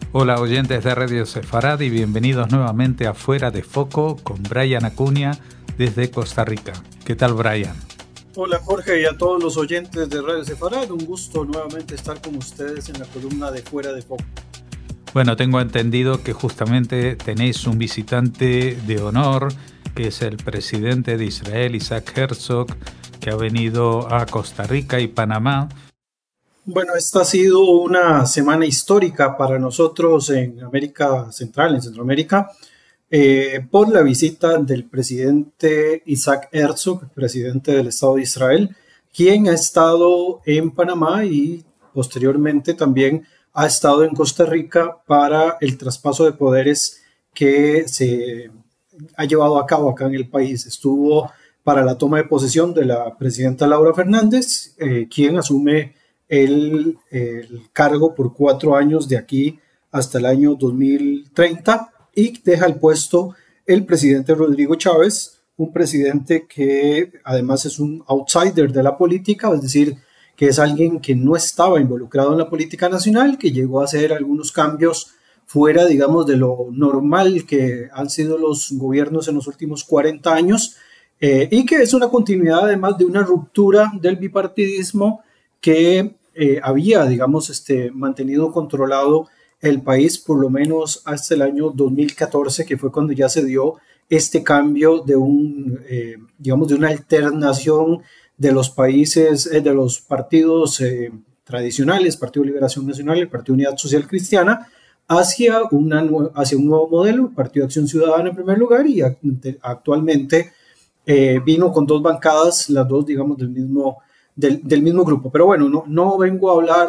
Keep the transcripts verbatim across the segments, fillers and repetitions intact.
Hola oyentes de Radio Sefarad y bienvenidos nuevamente a Fuera de Foco con Brian Acuña desde Costa Rica. ¿Qué tal, Brian? Hola Jorge y a todos los oyentes de Radio Sefarad, un gusto nuevamente estar con ustedes en la columna de Fuera de Foco. Bueno, tengo entendido que justamente tenéis un visitante de honor, que es el presidente de Israel, Isaac Herzog, que ha venido a Costa Rica y Panamá. Bueno, esta ha sido una semana histórica para nosotros en América Central, en Centroamérica, eh, por la visita del presidente Isaac Herzog, presidente del Estado de Israel, quien ha estado en Panamá y posteriormente también ha estado en Costa Rica para el traspaso de poderes que se ha llevado a cabo acá en el país. Estuvo para la toma de posesión de la presidenta Laura Fernández, eh, quien asume El, el cargo por cuatro años de aquí hasta el año dos mil treinta y deja el puesto el presidente Rodrigo Chávez, un presidente que además es un outsider de la política, es decir, que es alguien que no estaba involucrado en la política nacional, que llegó a hacer algunos cambios fuera, digamos, de lo normal que han sido los gobiernos en los últimos cuarenta años, eh, y que es una continuidad además de una ruptura del bipartidismo que Eh, había, digamos, este, mantenido controlado el país por lo menos hasta el año dos mil catorce, que fue cuando ya se dio este cambio de un, eh, digamos, de una alternación de los países, eh, de los partidos eh, tradicionales, Partido de Liberación Nacional y el Partido Unidad Social Cristiana, hacia, una, hacia un nuevo modelo, Partido de Acción Ciudadana en primer lugar, y actualmente eh, vino con dos bancadas, las dos, digamos, del mismo Del, del mismo grupo. Pero bueno, no, no vengo a hablar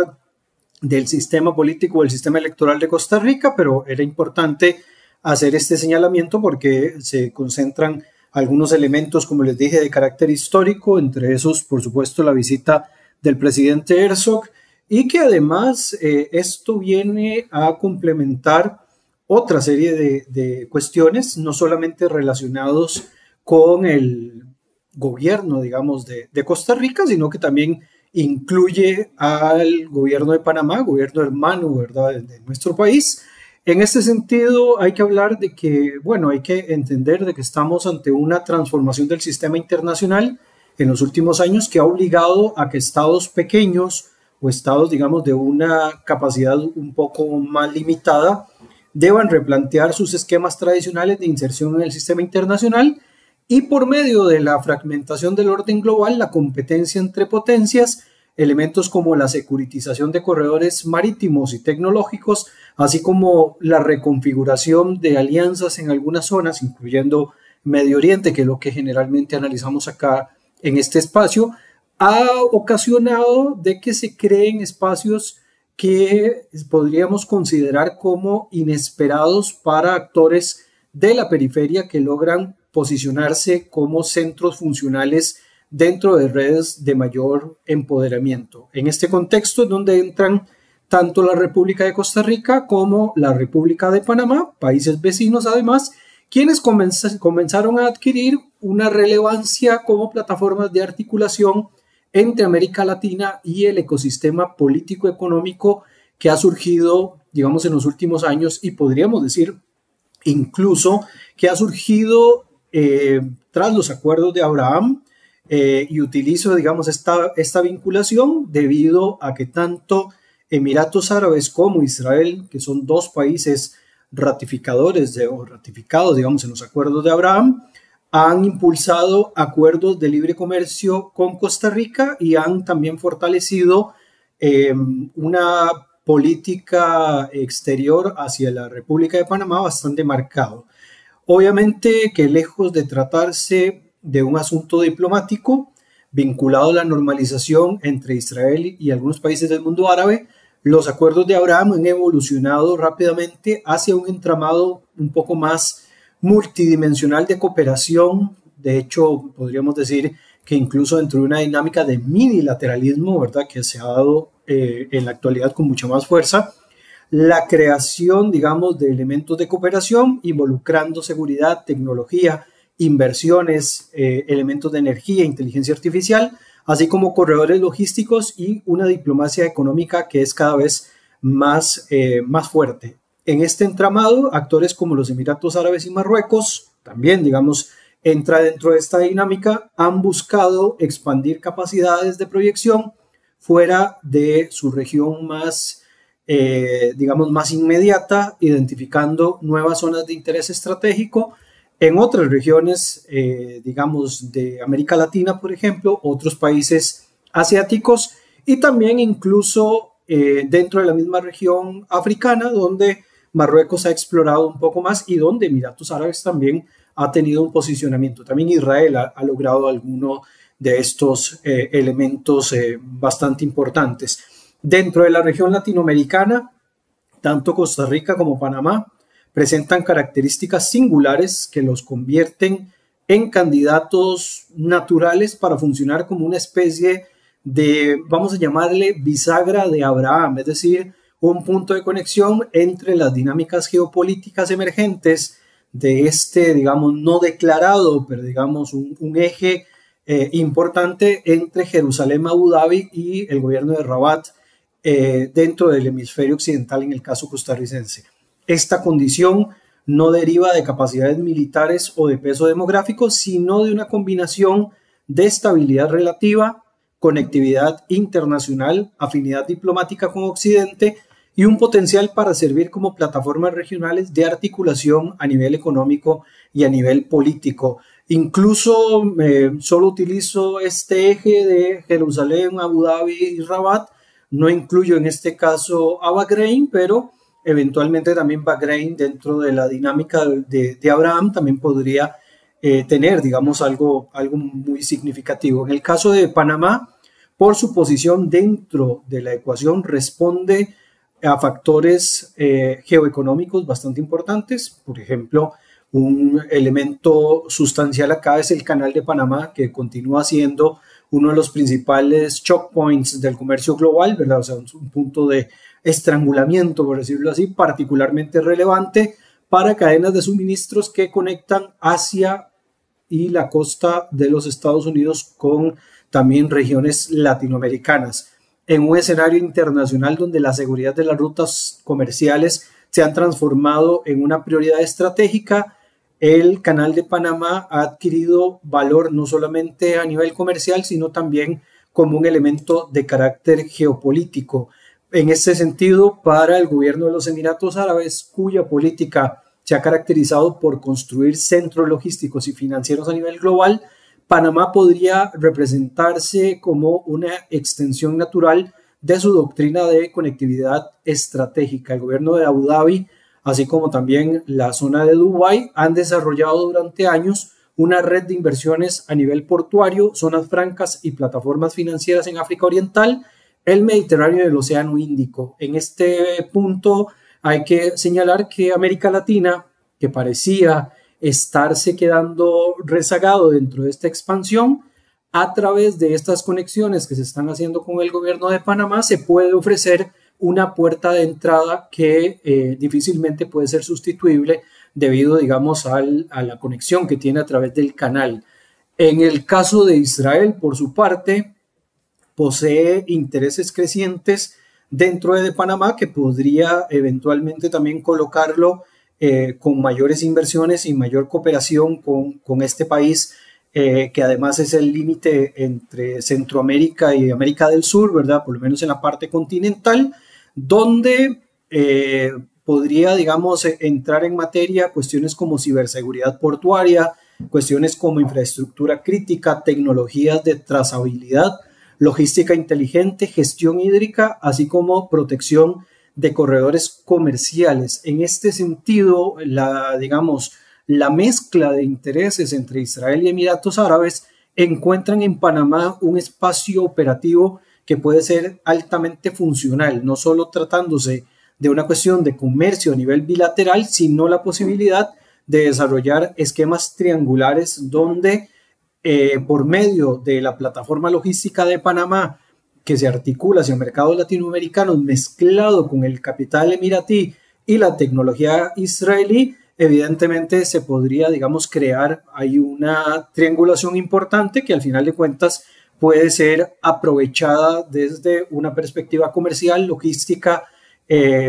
del sistema político, del sistema electoral de Costa Rica, pero era importante hacer este señalamiento porque se concentran algunos elementos, como les dije, de carácter histórico, entre esos, por supuesto, la visita del presidente Herzog, y que además eh, esto viene a complementar otra serie de, de cuestiones, no solamente relacionados con el gobierno, digamos, de, de Costa Rica, sino que también incluye al gobierno de Panamá, gobierno hermano, ¿verdad?, de, de nuestro país. En este sentido, hay que hablar de que, bueno, hay que entender de que estamos ante una transformación del sistema internacional en los últimos años que ha obligado a que estados pequeños o estados, digamos, de una capacidad un poco más limitada deban replantear sus esquemas tradicionales de inserción en el sistema internacional. Y por medio de la fragmentación del orden global, la competencia entre potencias, elementos como la securitización de corredores marítimos y tecnológicos, así como la reconfiguración de alianzas en algunas zonas, incluyendo Medio Oriente, que es lo que generalmente analizamos acá en este espacio, ha ocasionado de que se creen espacios que podríamos considerar como inesperados para actores de la periferia que logran posicionarse como centros funcionales dentro de redes de mayor empoderamiento. En este contexto es donde entran tanto la República de Costa Rica como la República de Panamá, países vecinos además, quienes comenz- comenzaron a adquirir una relevancia como plataformas de articulación entre América Latina y el ecosistema político-económico que ha surgido, digamos, en los últimos años y podríamos decir incluso que ha surgido Eh, tras los acuerdos de Abraham, eh, y utilizo, digamos, esta, esta vinculación debido a que tanto Emiratos Árabes como Israel, que son dos países ratificadores de, o ratificados, digamos, en los acuerdos de Abraham, han impulsado acuerdos de libre comercio con Costa Rica y han también fortalecido eh, una política exterior hacia la República de Panamá bastante marcado. Obviamente que lejos de tratarse de un asunto diplomático vinculado a la normalización entre Israel y algunos países del mundo árabe, los acuerdos de Abraham han evolucionado rápidamente hacia un entramado un poco más multidimensional de cooperación. De hecho, podríamos decir que incluso dentro de una dinámica de minilateralismo, ¿verdad?, que se ha dado eh, en la actualidad con mucha más fuerza, la creación, digamos, de elementos de cooperación involucrando seguridad, tecnología, inversiones, eh, elementos de energía, inteligencia artificial, así como corredores logísticos y una diplomacia económica que es cada vez más, eh, más fuerte. En este entramado, actores como los Emiratos Árabes y Marruecos, también, digamos, entra dentro de esta dinámica, han buscado expandir capacidades de proyección fuera de su región más, eh, digamos, más inmediata, identificando nuevas zonas de interés estratégico en otras regiones, eh, digamos, de América Latina, por ejemplo, otros países asiáticos y también incluso eh, dentro de la misma región africana, donde Marruecos ha explorado un poco más y donde Emiratos Árabes también ha tenido un posicionamiento. También Israel ha, ha logrado alguno de estos eh, elementos eh, bastante importantes. Dentro de la región latinoamericana, tanto Costa Rica como Panamá presentan características singulares que los convierten en candidatos naturales para funcionar como una especie de, vamos a llamarle, bisagra de Abraham, es decir, un punto de conexión entre las dinámicas geopolíticas emergentes de este, digamos, no declarado, pero digamos un, un eje eh, importante entre Jerusalén, Abu Dhabi y el gobierno de Rabat eh, dentro del hemisferio occidental en el caso costarricense. Esta condición no deriva de capacidades militares o de peso demográfico, sino de una combinación de estabilidad relativa, conectividad internacional, afinidad diplomática con Occidente y un potencial para servir como plataformas regionales de articulación a nivel económico y a nivel político. Incluso eh, solo utilizo este eje de Jerusalén, Abu Dhabi y Rabat, no incluyo en este caso a Bahrein, pero eventualmente también Bahrein dentro de la dinámica de, de Abraham también podría eh, tener, digamos, algo, algo muy significativo. En el caso de Panamá, por su posición dentro de la ecuación, responde a factores eh, geoeconómicos bastante importantes. Por ejemplo, un elemento sustancial acá es el Canal de Panamá, que continúa siendo uno de los principales choke points del comercio global, ¿verdad? O sea, un punto de estrangulamiento, por decirlo así, particularmente relevante para cadenas de suministros que conectan Asia y la costa de los Estados Unidos con también regiones latinoamericanas. En un escenario internacional donde la seguridad de las rutas comerciales se han transformado en una prioridad estratégica, el Canal de Panamá ha adquirido valor no solamente a nivel comercial, sino también como un elemento de carácter geopolítico. En este sentido, para el gobierno de los Emiratos Árabes, cuya política se ha caracterizado por construir centros logísticos y financieros a nivel global, Panamá podría representarse como una extensión natural de su doctrina de conectividad estratégica. El gobierno de Abu Dhabi, así como también la zona de Dubái, han desarrollado durante años una red de inversiones a nivel portuario, zonas francas y plataformas financieras en África Oriental, el Mediterráneo y el Océano Índico. En este punto hay que señalar que América Latina, que parecía estarse quedando rezagado dentro de esta expansión, a través de estas conexiones que se están haciendo con el gobierno de Panamá, se puede ofrecer una puerta de entrada que eh, difícilmente puede ser sustituible debido, digamos, al, a la conexión que tiene a través del canal. En el caso de Israel, por su parte, posee intereses crecientes dentro de Panamá que podría eventualmente también colocarlo eh, con mayores inversiones y mayor cooperación con, con este país, eh, que además es el límite entre Centroamérica y América del Sur, ¿verdad? Por lo menos en la parte continental, donde eh, podría, digamos, entrar en materia cuestiones como ciberseguridad portuaria, cuestiones como infraestructura crítica, tecnologías de trazabilidad, logística inteligente, gestión hídrica, así como protección de corredores comerciales. En este sentido, la, digamos, la mezcla de intereses entre Israel y Emiratos Árabes encuentran en Panamá un espacio operativo que puede ser altamente funcional, no solo tratándose de una cuestión de comercio a nivel bilateral, sino la posibilidad de desarrollar esquemas triangulares donde eh, por medio de la plataforma logística de Panamá, que se articula hacia mercados latinoamericanos mezclado con el capital emiratí y la tecnología israelí, evidentemente se podría, digamos, crear ahí una triangulación importante que al final de cuentas puede ser aprovechada desde una perspectiva comercial, logística, eh,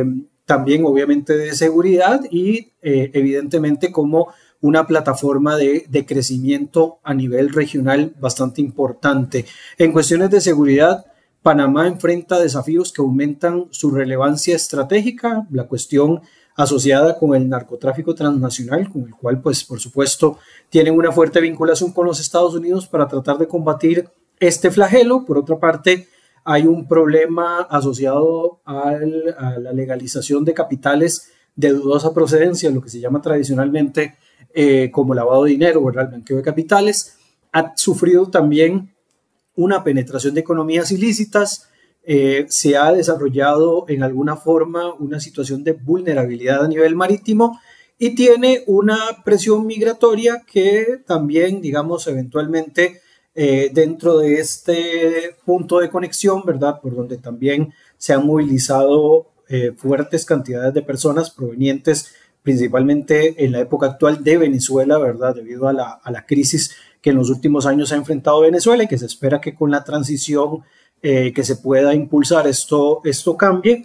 también obviamente de seguridad y eh, evidentemente como una plataforma de, de crecimiento a nivel regional bastante importante. En cuestiones de seguridad, Panamá enfrenta desafíos que aumentan su relevancia estratégica, la cuestión asociada con el narcotráfico transnacional, con el cual, pues, por supuesto, tienen una fuerte vinculación con los Estados Unidos para tratar de combatir este flagelo. Por otra parte, hay un problema asociado al, a la legalización de capitales de dudosa procedencia, lo que se llama tradicionalmente eh, como lavado de dinero, ¿verdad? El blanqueo de capitales. Ha sufrido también una penetración de economías ilícitas, eh, se ha desarrollado en alguna forma una situación de vulnerabilidad a nivel marítimo y tiene una presión migratoria que también, digamos, eventualmente eh, dentro de este punto de conexión, ¿verdad? Por donde también se han movilizado eh, fuertes cantidades de personas provenientes principalmente en la época actual de Venezuela, ¿verdad? Debido a la, a la crisis que en los últimos años ha enfrentado Venezuela y que se espera que con la transición eh, que se pueda impulsar esto, esto cambie.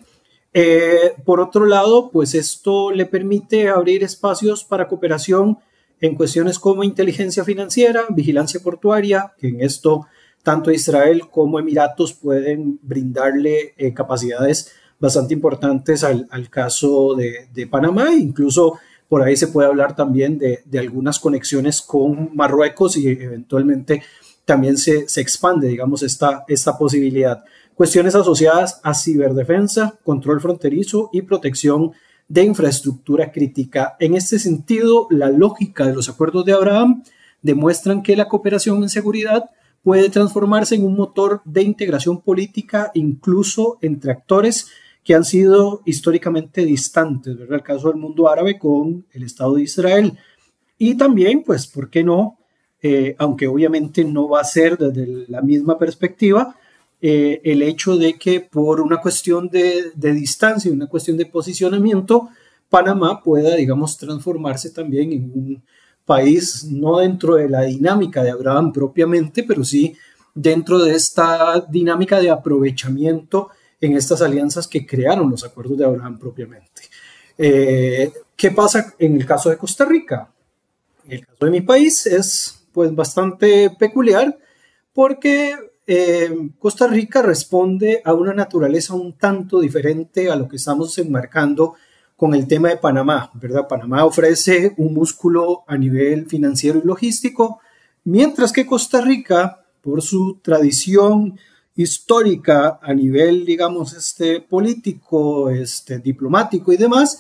Eh, por otro lado, pues esto le permite abrir espacios para cooperación en cuestiones como inteligencia financiera, vigilancia portuaria, que en esto tanto Israel como Emiratos pueden brindarle eh, capacidades bastante importantes al, al caso de, de Panamá. Incluso por ahí se puede hablar también de, de algunas conexiones con Marruecos y eventualmente también se, se expande, digamos, esta, esta posibilidad. Cuestiones asociadas a ciberdefensa, control fronterizo y protección de infraestructura crítica. En este sentido, la lógica de los acuerdos de Abraham demuestran que la cooperación en seguridad puede transformarse en un motor de integración política incluso entre actores que han sido históricamente distantes, ¿verdad? El caso del mundo árabe con el Estado de Israel. Y también, pues, ¿por qué no? Eh, aunque obviamente no va a ser desde la misma perspectiva, eh, el hecho de que por una cuestión de, de distancia, una cuestión de posicionamiento, Panamá pueda, digamos, transformarse también en un país no dentro de la dinámica de Abraham propiamente, pero sí dentro de esta dinámica de aprovechamiento en estas alianzas que crearon los acuerdos de Abraham propiamente. Eh, ¿Qué pasa en el caso de Costa Rica? En el caso de mi país es pues bastante peculiar porque eh, Costa Rica responde a una naturaleza un tanto diferente a lo que estamos enmarcando con el tema de Panamá, ¿verdad? Panamá ofrece un músculo a nivel financiero y logístico, mientras que Costa Rica, por su tradición histórica a nivel, digamos, este, político, este, diplomático y demás,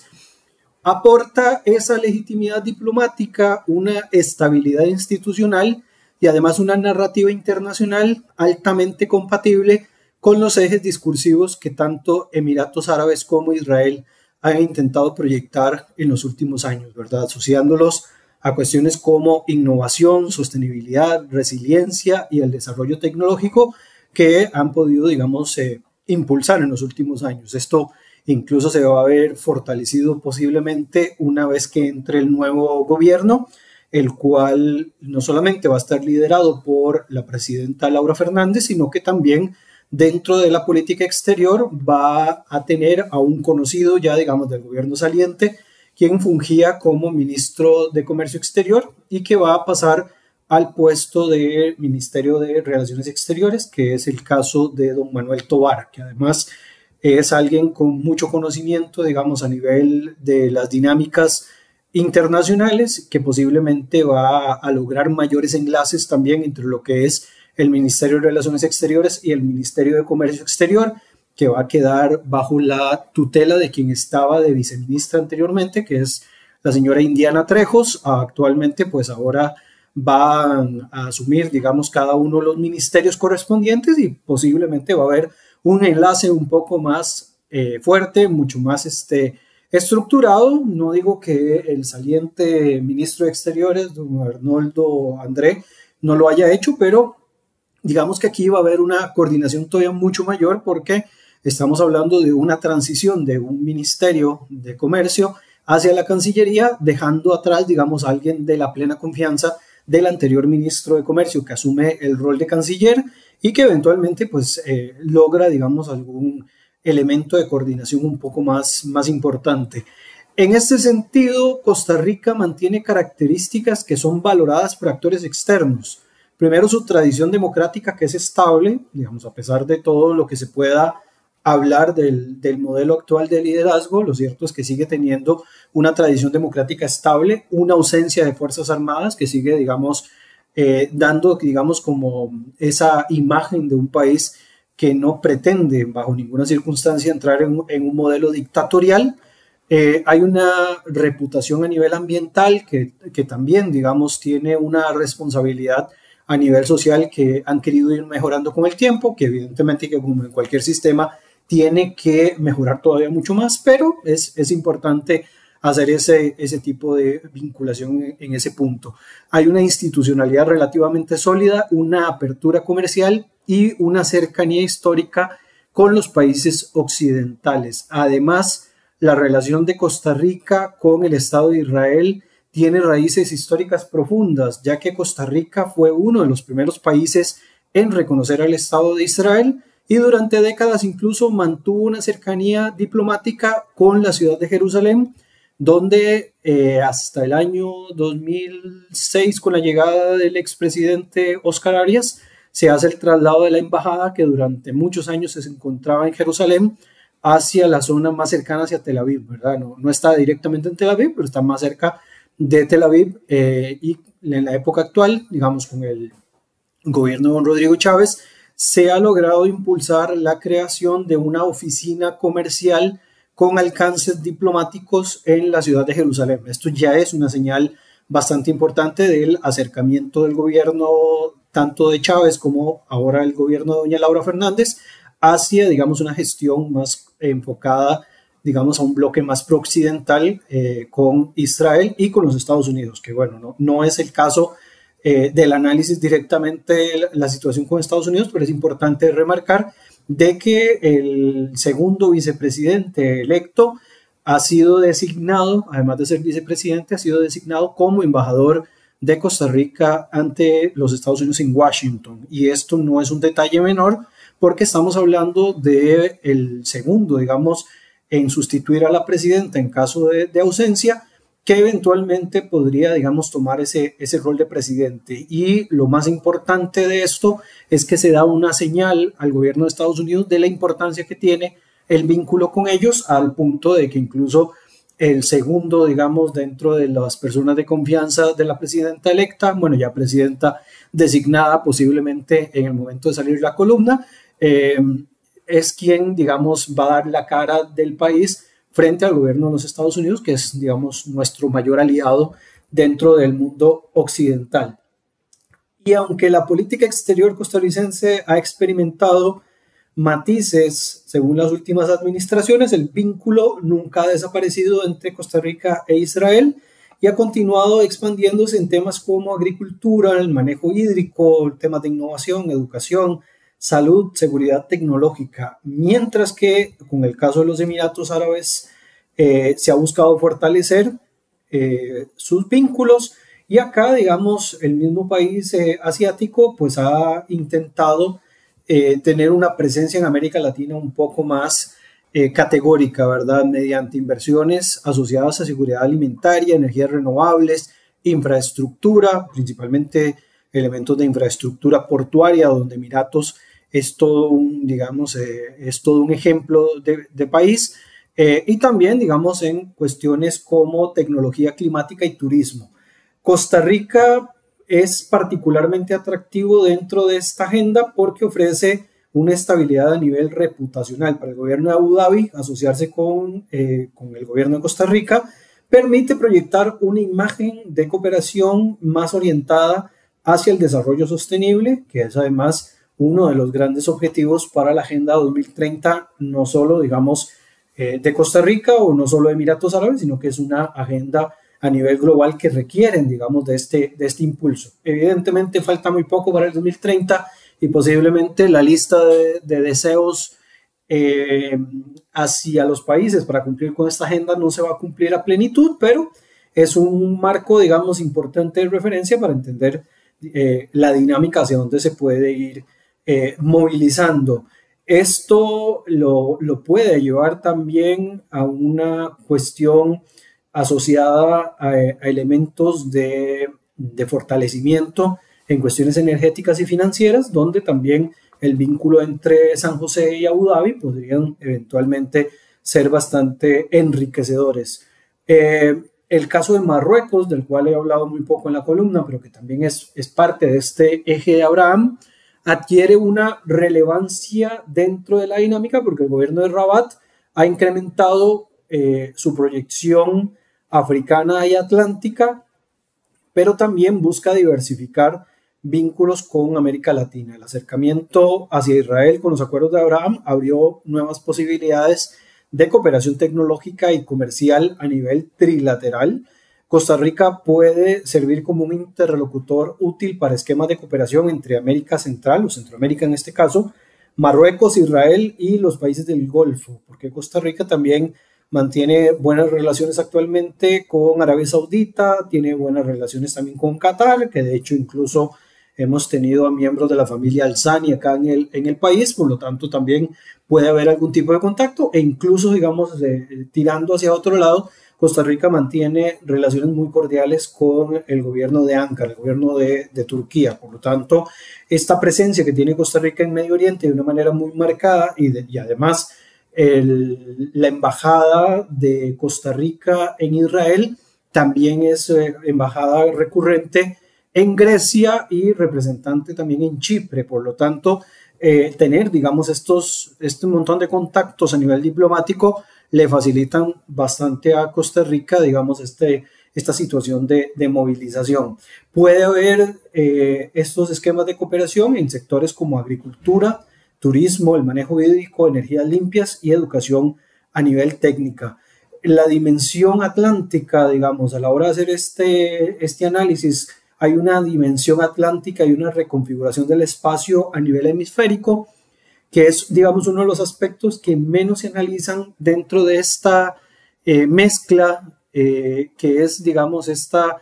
aporta esa legitimidad diplomática, una estabilidad institucional y además una narrativa internacional altamente compatible con los ejes discursivos que tanto Emiratos Árabes como Israel han intentado proyectar en los últimos años, ¿verdad? Asociándolos a cuestiones como innovación, sostenibilidad, resiliencia y el desarrollo tecnológico que han podido, digamos, eh, impulsar en los últimos años. Esto incluso se va a ver fortalecido posiblemente una vez que entre el nuevo gobierno, el cual no solamente va a estar liderado por la presidenta Laura Fernández, sino que también dentro de la política exterior va a tener a un conocido ya, digamos, del gobierno saliente, quien fungía como ministro de Comercio Exterior y que va a pasar al puesto de Ministerio de Relaciones Exteriores, que es el caso de don Manuel Tovar, que además es alguien con mucho conocimiento, digamos, a nivel de las dinámicas internacionales, que posiblemente va a lograr mayores enlaces también entre lo que es el Ministerio de Relaciones Exteriores y el Ministerio de Comercio Exterior, que va a quedar bajo la tutela de quien estaba de viceministra anteriormente, que es la señora Indiana Trejos. Actualmente, pues ahora van a asumir, digamos, cada uno de los ministerios correspondientes y posiblemente va a haber un enlace un poco más eh, fuerte, mucho más este, estructurado. No digo que el saliente ministro de Exteriores, don Arnoldo André, no lo haya hecho, pero digamos que aquí va a haber una coordinación todavía mucho mayor porque estamos hablando de una transición de un ministerio de comercio hacia la Cancillería, dejando atrás, digamos, a alguien de la plena confianza del anterior ministro de Comercio que asume el rol de canciller y que eventualmente pues eh, logra, digamos, algún elemento de coordinación un poco más, más importante. En este sentido, Costa Rica mantiene características que son valoradas por actores externos. Primero, su tradición democrática, que es estable, digamos, a pesar de todo lo que se pueda hablar del, del modelo actual de liderazgo, lo cierto es que sigue teniendo una tradición democrática estable, una ausencia de fuerzas armadas que sigue, digamos, eh, dando, digamos, como esa imagen de un país que no pretende bajo ninguna circunstancia entrar en, en un modelo dictatorial. Eh, hay una reputación a nivel ambiental que, que también, digamos, tiene una responsabilidad a nivel social que han querido ir mejorando con el tiempo, que evidentemente que como en cualquier sistema tiene que mejorar todavía mucho más, pero es, es importante hacer ese, ese tipo de vinculación en, en ese punto. Hay una institucionalidad relativamente sólida, una apertura comercial y una cercanía histórica con los países occidentales. Además, la relación de Costa Rica con el Estado de Israel tiene raíces históricas profundas, ya que Costa Rica fue uno de los primeros países en reconocer al Estado de Israel y durante décadas incluso mantuvo una cercanía diplomática con la ciudad de Jerusalén, donde eh, hasta el año dos mil seis, con la llegada del expresidente Óscar Arias, se hace el traslado de la embajada que durante muchos años se encontraba en Jerusalén hacia la zona más cercana hacia Tel Aviv, ¿verdad? No, no está directamente en Tel Aviv, pero está más cerca de Tel Aviv eh, y en la época actual, digamos con el gobierno de don Rodrigo Chávez, se ha logrado impulsar la creación de una oficina comercial con alcances diplomáticos en la ciudad de Jerusalén. Esto ya es una señal bastante importante del acercamiento del gobierno tanto de Chávez como ahora el gobierno de doña Laura Fernández hacia, digamos, una gestión más enfocada, digamos, a un bloque más prooccidental eh, con Israel y con los Estados Unidos, que bueno, no, no es el caso eh, del análisis directamente de la, la situación con Estados Unidos, pero es importante remarcar de que el segundo vicepresidente electo ha sido designado, además de ser vicepresidente, ha sido designado como embajador de Costa Rica ante los Estados Unidos en Washington. Y esto no es un detalle menor porque estamos hablando del segundo, digamos, en sustituir a la presidenta en caso de, de ausencia, que eventualmente podría, digamos, tomar ese, ese rol de presidente. Y lo más importante de esto es que se da una señal al gobierno de Estados Unidos de la importancia que tiene el vínculo con ellos, al punto de que incluso el segundo, digamos, dentro de las personas de confianza de la presidenta electa, bueno, ya presidenta designada posiblemente en el momento de salir la columna, eh, es quien, digamos, va a dar la cara del país frente al gobierno de los Estados Unidos, que es, digamos, nuestro mayor aliado dentro del mundo occidental. Y aunque la política exterior costarricense ha experimentado matices según las últimas administraciones, el vínculo nunca ha desaparecido entre Costa Rica e Israel y ha continuado expandiéndose en temas como agricultura, el manejo hídrico, temas de innovación, educación, salud, seguridad tecnológica, mientras que con el caso de los Emiratos Árabes eh, se ha buscado fortalecer eh, sus vínculos y acá, digamos, el mismo país eh, asiático pues ha intentado eh, tener una presencia en América Latina un poco más eh, categórica, ¿verdad? Mediante inversiones asociadas a seguridad alimentaria, energías renovables, infraestructura, principalmente elementos de infraestructura portuaria, donde Emiratos es todo un, digamos, eh, es todo un ejemplo de, de país, eh, y también, digamos, en cuestiones como tecnología climática y turismo. Costa Rica es particularmente atractivo dentro de esta agenda porque ofrece una estabilidad a nivel reputacional. Para el gobierno de Abu Dhabi, asociarse con, eh, con el gobierno de Costa Rica permite proyectar una imagen de cooperación más orientada hacia el desarrollo sostenible, que es además uno de los grandes objetivos para la Agenda dos mil treinta, no solo, digamos, eh, de Costa Rica o no solo de Emiratos Árabes, sino que es una agenda a nivel global que requieren, digamos, de este, de este impulso. Evidentemente falta muy poco para el dos mil treinta y posiblemente la lista de, de deseos eh, hacia los países para cumplir con esta agenda no se va a cumplir a plenitud, pero es un marco, digamos, importante de referencia para entender eh, la dinámica hacia dónde se puede ir eh, movilizando. Esto lo, lo puede llevar también a una cuestión asociada a, a elementos de, de fortalecimiento en cuestiones energéticas y financieras, donde también el vínculo entre San José y Abu Dhabi podrían eventualmente ser bastante enriquecedores. Eh, el caso de Marruecos, del cual he hablado muy poco en la columna, pero que también es, es parte de este eje de Abraham, adquiere una relevancia dentro de la dinámica porque el gobierno de Rabat ha incrementado eh, su proyección africana y atlántica, pero también busca diversificar vínculos con América Latina. El acercamiento hacia Israel con los acuerdos de Abraham abrió nuevas posibilidades de cooperación tecnológica y comercial a nivel trilateral. Costa Rica puede servir como un interlocutor útil para esquemas de cooperación entre América Central, o Centroamérica en este caso, Marruecos, Israel y los países del Golfo, porque Costa Rica también mantiene buenas relaciones actualmente con Arabia Saudita, tiene buenas relaciones también con Qatar, que de hecho incluso hemos tenido a miembros de la familia Al-Thani acá en el, en el país, por lo tanto también puede haber algún tipo de contacto e incluso, digamos, eh, tirando hacia otro lado, Costa Rica mantiene relaciones muy cordiales con el gobierno de Ankara, el gobierno de, de Turquía. Por lo tanto, esta presencia que tiene Costa Rica en Medio Oriente de una manera muy marcada y, de, y además el, la embajada de Costa Rica en Israel también es eh, embajada recurrente en Grecia y representante también en Chipre. Por lo tanto, eh, tener, digamos, estos, este montón de contactos a nivel diplomático le facilitan bastante a Costa Rica, digamos, este, esta situación de, de movilización. Puede haber eh, estos esquemas de cooperación en sectores como agricultura, turismo, el manejo hídrico, energías limpias y educación a nivel técnica. La dimensión atlántica, digamos, a la hora de hacer este, este análisis, hay una dimensión atlántica y una reconfiguración del espacio a nivel hemisférico, que es, digamos, uno de los aspectos que menos se analizan dentro de esta eh, mezcla, eh, que es, digamos, esta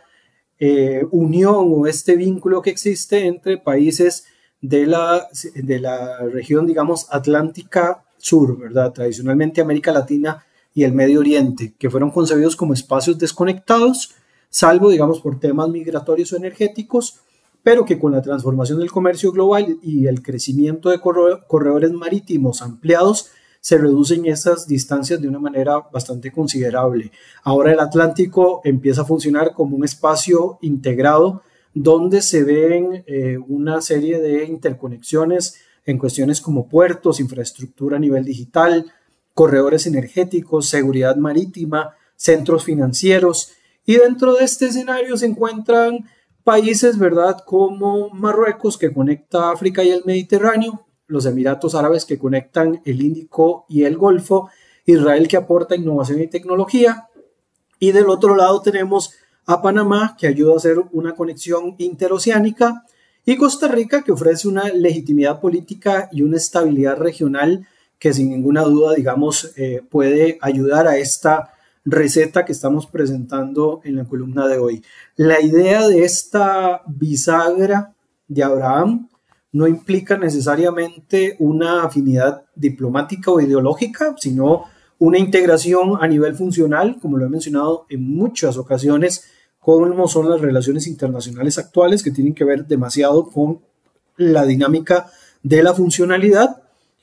eh, unión o este vínculo que existe entre países de la, de la región, digamos, Atlántica Sur, ¿verdad? Tradicionalmente América Latina y el Medio Oriente, que fueron concebidos como espacios desconectados, salvo, digamos, por temas migratorios o energéticos, pero que con la transformación del comercio global y el crecimiento de corredores marítimos ampliados, se reducen esas distancias de una manera bastante considerable. Ahora el Atlántico empieza a funcionar como un espacio integrado donde se ven eh, una serie de interconexiones en cuestiones como puertos, infraestructura a nivel digital, corredores energéticos, seguridad marítima, centros financieros, y dentro de este escenario se encuentran países, ¿verdad?, como Marruecos, que conecta África y el Mediterráneo, los Emiratos Árabes, que conectan el Índico y el Golfo, Israel, que aporta innovación y tecnología, y del otro lado tenemos a Panamá, que ayuda a hacer una conexión interoceánica, y Costa Rica, que ofrece una legitimidad política y una estabilidad regional que sin ninguna duda, digamos, eh, puede ayudar a esta receta que estamos presentando en la columna de hoy. La idea de esta bisagra de Abraham no implica necesariamente una afinidad diplomática o ideológica, sino una integración a nivel funcional, como lo he mencionado en muchas ocasiones, como son las relaciones internacionales actuales, que tienen que ver demasiado con la dinámica de la funcionalidad.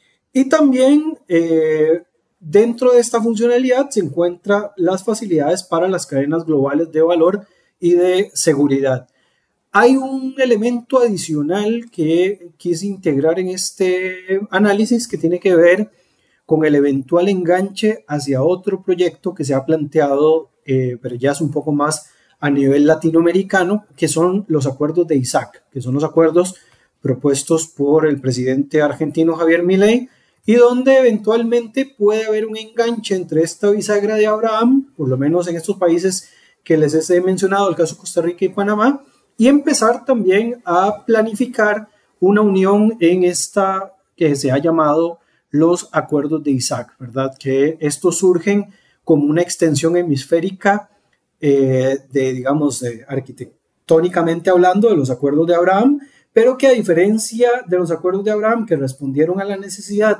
Y también eh, dentro de esta funcionalidad se encuentran las facilidades para las cadenas globales de valor y de seguridad. Hay un elemento adicional que quise integrar en este análisis que tiene que ver con el eventual enganche hacia otro proyecto que se ha planteado, eh, pero ya es un poco más a nivel latinoamericano, que son los acuerdos de Isaac, que son los acuerdos propuestos por el presidente argentino Javier Milei, y donde eventualmente puede haber un enganche entre esta bisagra de Abraham, por lo menos en estos países que les he mencionado, el caso de Costa Rica y Panamá, y empezar también a planificar una unión en esta que se ha llamado los acuerdos de Isaac, ¿verdad? Que estos surgen como una extensión hemisférica eh, de, digamos, de, arquitectónicamente hablando, de los acuerdos de Abraham, pero que a diferencia de los acuerdos de Abraham que respondieron a la necesidad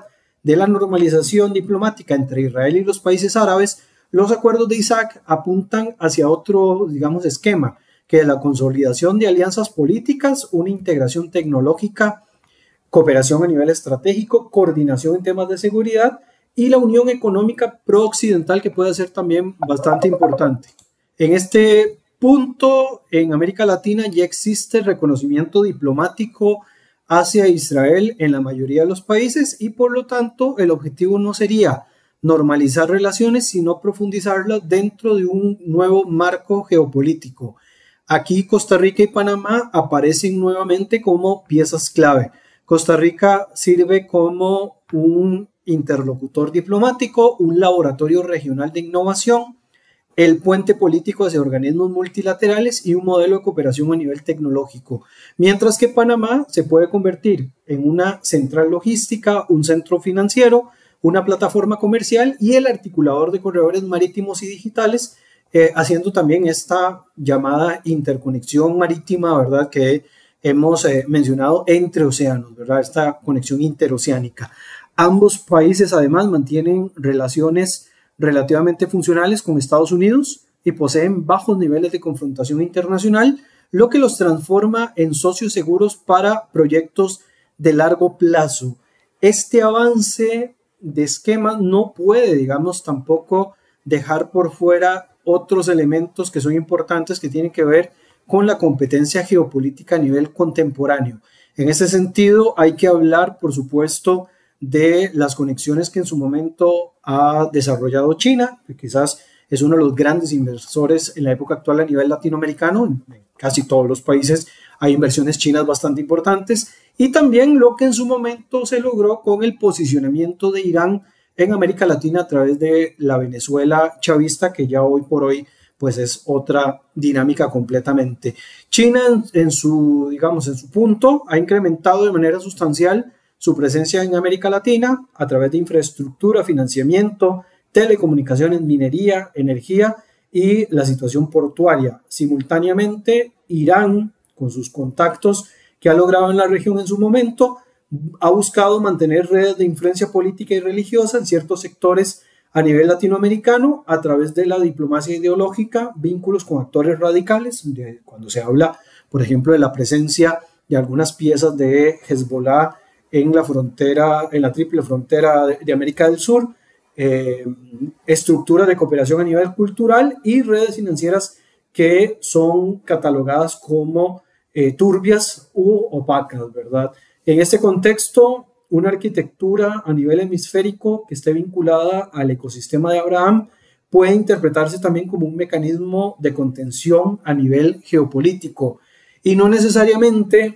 de la normalización diplomática entre Israel y los países árabes, los acuerdos de Isaac apuntan hacia otro, digamos, esquema, que es la consolidación de alianzas políticas, una integración tecnológica, cooperación a nivel estratégico, coordinación en temas de seguridad y la unión económica pro-occidental, que puede ser también bastante importante. En este punto, en América Latina ya existe reconocimiento diplomático hacia Israel en la mayoría de los países y por lo tanto el objetivo no sería normalizar relaciones, sino profundizarlas dentro de un nuevo marco geopolítico. Aquí Costa Rica y Panamá aparecen nuevamente como piezas clave. Costa Rica sirve como un interlocutor diplomático, un laboratorio regional de innovación, el puente político hacia organismos multilaterales y un modelo de cooperación a nivel tecnológico. Mientras que Panamá se puede convertir en una central logística, un centro financiero, una plataforma comercial y el articulador de corredores marítimos y digitales, eh, haciendo también esta llamada interconexión marítima, ¿verdad?, que hemos eh, mencionado entre océanos, ¿verdad?, esta conexión interoceánica. Ambos países además mantienen relaciones relativamente funcionales con Estados Unidos y poseen bajos niveles de confrontación internacional, lo que los transforma en socios seguros para proyectos de largo plazo. Este avance de esquema no puede, digamos, tampoco dejar por fuera otros elementos que son importantes que tienen que ver con la competencia geopolítica a nivel contemporáneo. En ese sentido, hay que hablar, por supuesto, de las conexiones que en su momento ha desarrollado China, que quizás es uno de los grandes inversores en la época actual a nivel latinoamericano. En casi todos los países hay inversiones chinas bastante importantes, y también lo que en su momento se logró con el posicionamiento de Irán en América Latina a través de la Venezuela chavista, que ya hoy por hoy pues es otra dinámica completamente. China en, en su, digamos, en su punto ha incrementado de manera sustancial su presencia en América Latina a través de infraestructura, financiamiento, telecomunicaciones, minería, energía y la situación portuaria. Simultáneamente, Irán, con sus contactos que ha logrado en la región en su momento, ha buscado mantener redes de influencia política y religiosa en ciertos sectores a nivel latinoamericano a través de la diplomacia ideológica, vínculos con actores radicales, de, cuando se habla, por ejemplo, de la presencia de algunas piezas de Hezbollah en la frontera, en la triple frontera de, de América del Sur, eh, estructuras de cooperación a nivel cultural y redes financieras que son catalogadas como eh, turbias u opacas, ¿verdad? En este contexto, una arquitectura a nivel hemisférico que esté vinculada al ecosistema de Abraham puede interpretarse también como un mecanismo de contención a nivel geopolítico y no necesariamente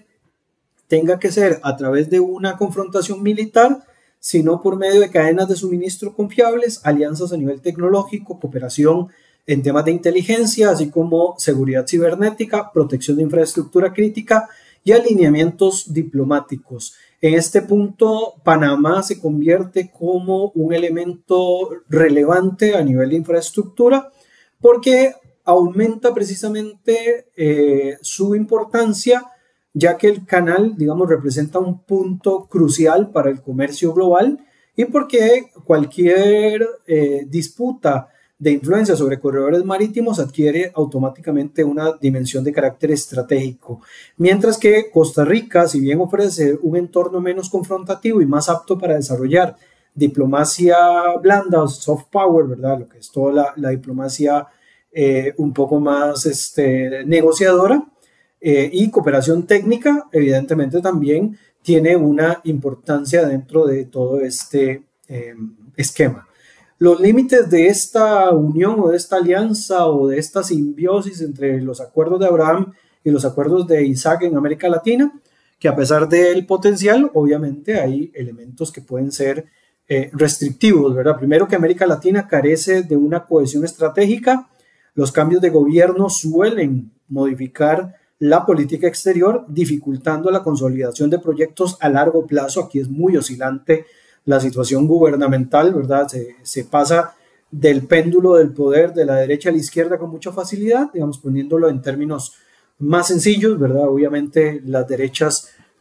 tenga que ser a través de una confrontación militar, sino por medio de cadenas de suministro confiables, alianzas a nivel tecnológico, cooperación en temas de inteligencia, así como seguridad cibernética, protección de infraestructura crítica y alineamientos diplomáticos. En este punto, Panamá se convierte como un elemento relevante a nivel de infraestructura porque aumenta precisamente eh, su importancia, ya que el canal, digamos, representa un punto crucial para el comercio global y porque cualquier eh, disputa de influencia sobre corredores marítimos adquiere automáticamente una dimensión de carácter estratégico. Mientras que Costa Rica, si bien ofrece un entorno menos confrontativo y más apto para desarrollar diplomacia blanda o soft power, ¿verdad? Lo que es toda la, la diplomacia eh, un poco más este, negociadora, Eh, y cooperación técnica, evidentemente también tiene una importancia dentro de todo este eh, esquema. Los límites de esta unión o de esta alianza o de esta simbiosis entre los acuerdos de Abraham y los acuerdos de Isaac en América Latina, que a pesar del potencial, obviamente hay elementos que pueden ser eh, restrictivos, ¿verdad? Primero, que América Latina carece de una cohesión estratégica. Los cambios de gobierno suelen modificar la política exterior, dificultando la consolidación de proyectos a largo plazo. Aquí es muy oscilante la situación gubernamental, ¿verdad? Se, se pasa del péndulo del poder de la derecha a la izquierda con mucha facilidad, digamos, poniéndolo en términos más sencillos, ¿verdad? Obviamente las derechas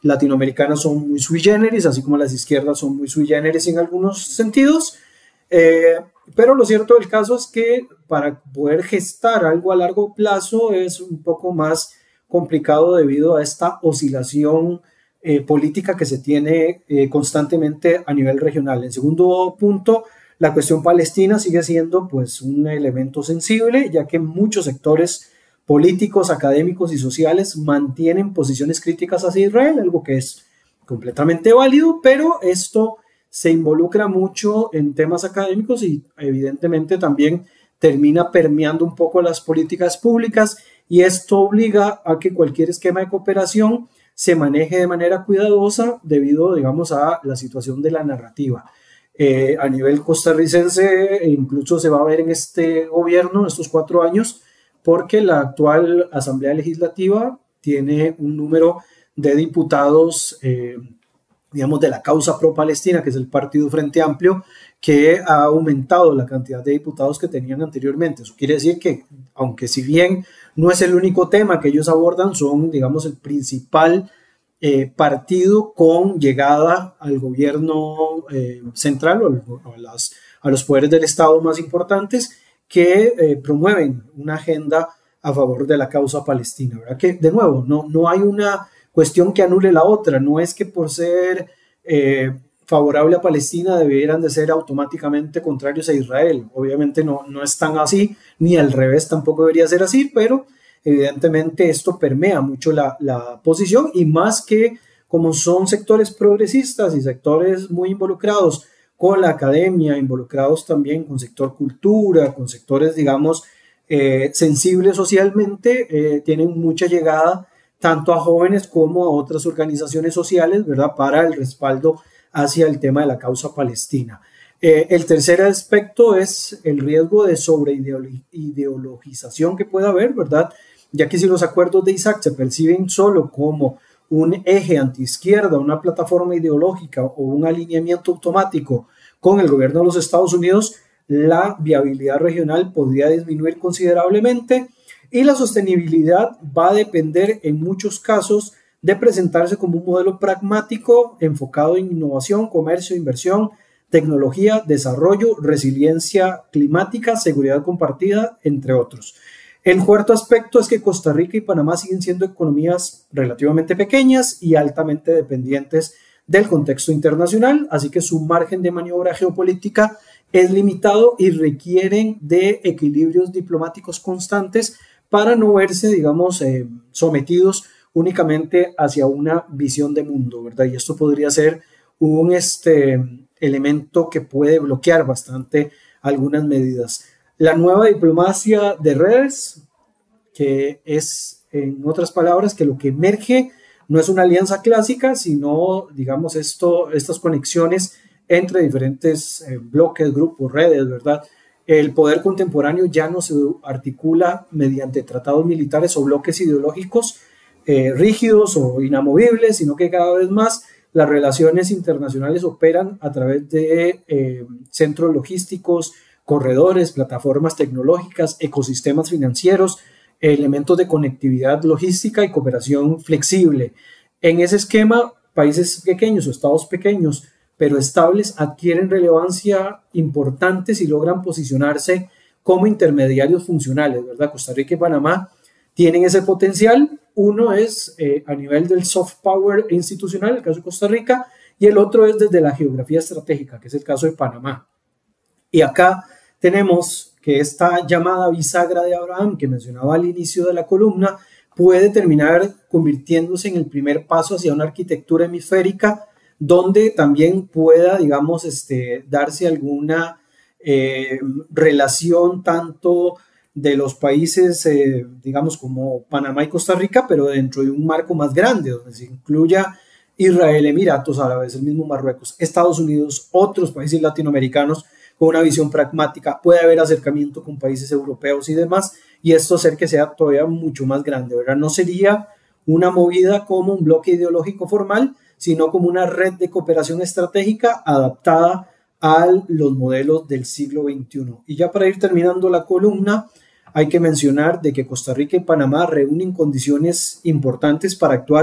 latinoamericanas son muy sui generis, así como las izquierdas son muy sui generis en algunos sentidos. Eh, pero lo cierto del caso es que para poder gestar algo a largo plazo es un poco más complicado debido a esta oscilación eh, política que se tiene eh, constantemente a nivel regional. En segundo punto, la cuestión palestina sigue siendo pues un elemento sensible, ya que muchos sectores políticos, académicos y sociales mantienen posiciones críticas hacia Israel, algo que es completamente válido, pero esto se involucra mucho en temas académicos y evidentemente también termina permeando un poco las políticas públicas, y esto obliga a que cualquier esquema de cooperación se maneje de manera cuidadosa debido, digamos, a la situación de la narrativa. Eh, a nivel costarricense incluso se va a ver en este gobierno, estos cuatro años, porque la actual Asamblea Legislativa tiene un número de diputados eh, digamos, de la causa pro-palestina, que es el Partido Frente Amplio, que ha aumentado la cantidad de diputados que tenían anteriormente. Eso quiere decir que, aunque si bien no es el único tema que ellos abordan, son, digamos, el principal eh, partido con llegada al gobierno eh, central o a, las, a los poderes del Estado más importantes, que eh, promueven una agenda a favor de la causa palestina, ¿verdad? Que, de nuevo, no, no hay una cuestión que anule la otra, no es que por ser eh, favorable a Palestina debieran de ser automáticamente contrarios a Israel. Obviamente no, no es tan así, ni al revés tampoco debería ser así, pero evidentemente esto permea mucho la, la posición, y más que como son sectores progresistas y sectores muy involucrados con la academia, involucrados también con sector cultura, con sectores, digamos, eh, sensibles socialmente, eh, tienen mucha llegada tanto a jóvenes como a otras organizaciones sociales, ¿verdad?, para el respaldo hacia el tema de la causa palestina. Eh, el tercer aspecto es el riesgo de sobreideologización que pueda haber, ¿verdad?, ya que si los acuerdos de Isaac se perciben solo como un eje antiizquierda, una plataforma ideológica o un alineamiento automático con el gobierno de los Estados Unidos, la viabilidad regional podría disminuir considerablemente, y la sostenibilidad va a depender en muchos casos de presentarse como un modelo pragmático enfocado en innovación, comercio, inversión, tecnología, desarrollo, resiliencia climática, seguridad compartida, entre otros. El cuarto aspecto es que Costa Rica y Panamá siguen siendo economías relativamente pequeñas y altamente dependientes del contexto internacional, así que su margen de maniobra geopolítica es limitado y requieren de equilibrios diplomáticos constantes para no verse, digamos, eh, sometidos únicamente hacia una visión de mundo, ¿verdad? Y esto podría ser un este, elemento que puede bloquear bastante algunas medidas. La nueva diplomacia de redes, que es, en otras palabras, que lo que emerge no es una alianza clásica, sino, digamos, esto, estas conexiones entre diferentes eh, bloques, grupos, redes, ¿verdad? El poder contemporáneo ya no se articula mediante tratados militares o bloques ideológicos eh, rígidos o inamovibles, sino que cada vez más las relaciones internacionales operan a través de eh, centros logísticos, corredores, plataformas tecnológicas, ecosistemas financieros, elementos de conectividad logística y cooperación flexible. En ese esquema, países pequeños o estados pequeños pero estables adquieren relevancia importante si logran posicionarse como intermediarios funcionales, ¿verdad? Costa Rica y Panamá tienen ese potencial. Uno es eh, a nivel del soft power institucional, el caso de Costa Rica, y el otro es desde la geografía estratégica, que es el caso de Panamá. Y acá tenemos que esta llamada bisagra de Abraham, que mencionaba al inicio de la columna, puede terminar convirtiéndose en el primer paso hacia una arquitectura hemisférica donde también pueda, digamos, este, darse alguna eh, relación tanto de los países, eh, digamos, como Panamá y Costa Rica, pero dentro de un marco más grande, donde se incluya Israel, Emiratos Árabes, el mismo Marruecos, Estados Unidos, otros países latinoamericanos con una visión pragmática. Puede haber acercamiento con países europeos y demás, y esto hacer que sea todavía mucho más grande, ¿verdad? No sería una movida como un bloque ideológico formal, sino como una red de cooperación estratégica adaptada a los modelos del siglo veintiuno. Y ya para ir terminando la columna, hay que mencionar de que Costa Rica y Panamá reúnen condiciones importantes para actuar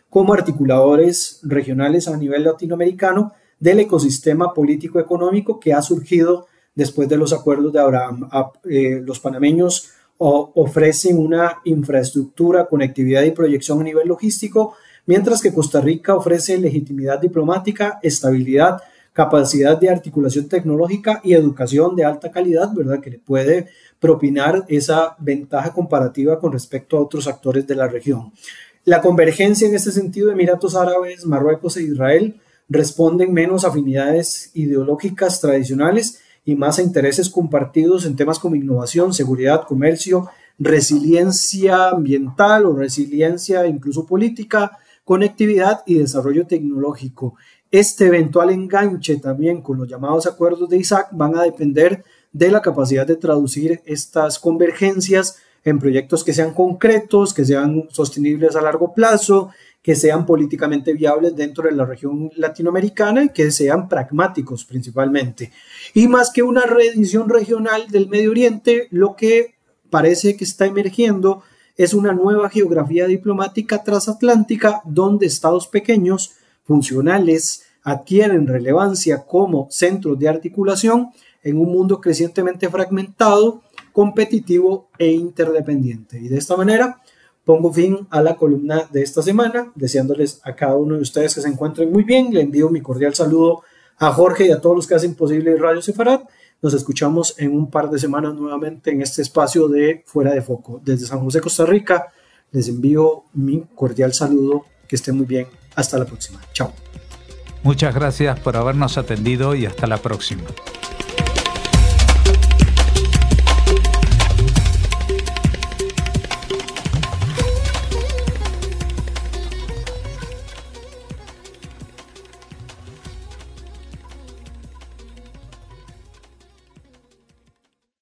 como articuladores regionales a nivel latinoamericano del ecosistema político-económico que ha surgido después de los acuerdos de Abraham. Eh, los panameños o, ofrecen una infraestructura, conectividad y proyección a nivel logístico, mientras que Costa Rica ofrece legitimidad diplomática, estabilidad, capacidad de articulación tecnológica y educación de alta calidad, ¿verdad?, que le puede propinar esa ventaja comparativa con respecto a otros actores de la región. La convergencia en este sentido de Emiratos Árabes, Marruecos e Israel responden menos a afinidades ideológicas tradicionales y más a intereses compartidos en temas como innovación, seguridad, comercio, resiliencia ambiental o resiliencia incluso política, conectividad y desarrollo tecnológico. Este eventual enganche también con los llamados acuerdos de Isaac van a depender de la capacidad de traducir estas convergencias en proyectos que sean concretos, que sean sostenibles a largo plazo, que sean políticamente viables dentro de la región latinoamericana y que sean pragmáticos principalmente. Y más que una reedición regional del Medio Oriente, lo que parece que está emergiendo es una nueva geografía diplomática transatlántica donde estados pequeños, funcionales, adquieren relevancia como centros de articulación en un mundo crecientemente fragmentado, competitivo e interdependiente. Y de esta manera pongo fin a la columna de esta semana, deseándoles a cada uno de ustedes que se encuentren muy bien. Le envío mi cordial saludo a Jorge y a todos los que hacen posible Radio Sefarat. Nos escuchamos en un par de semanas nuevamente en este espacio de Fuera de Foco. Desde San José, Costa Rica, les envío mi cordial saludo. Que estén muy bien. Hasta la próxima. Chao. Muchas gracias por habernos atendido y hasta la próxima.